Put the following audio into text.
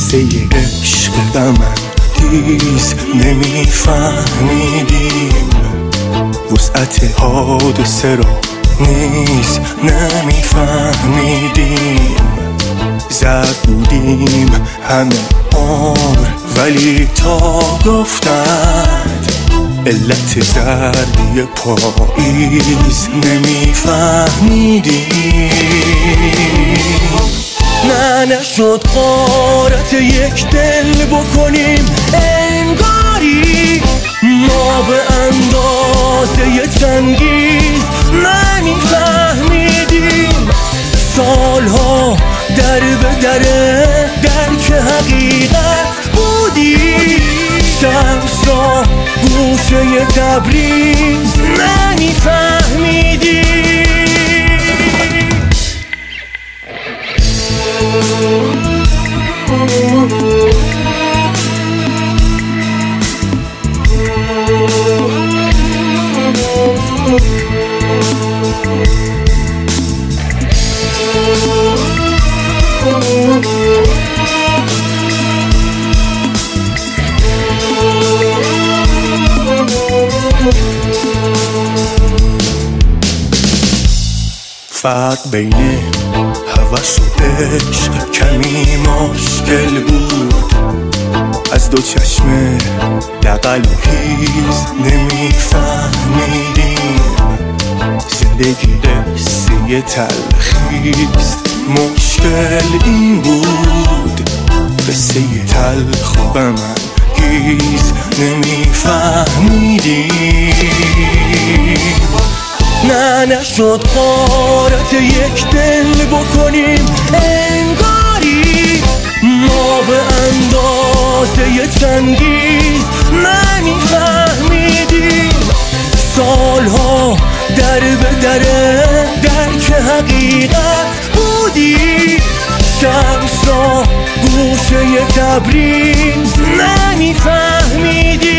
قصه عشق غم‌انگیز نمیفهمیدیم، وسعت حادثه را نیز نمیفهمیدیم. زد بودیم همه عمر ولی تا گفتند علت زردی پاییز نمیفهمیدیم. نه نشد غارت یک دل بکنیم انگاری، ما به اندازه چنگیز نمیفهمیدیم. سالها در به درک حقیقت بودیم، شمس را گوشه تبریز نمیفهمیدیم. فرق بین هوس و عشق کمی مشکل بود، از دو چشم دغل و هیز نمیفهمیدیم. زندگی قصه تلخیست، مشکل این بود قصه تلخ و غم‌انگیز نمیفهمیدیم. نه نشد غارت یک دل بکنیم انگاری، ما به اندازه چنگیز نمیفهمیدیم. سالها در به درک حقیقت بودیم، شمس را گوشه تبریز نمیفهمیدیم.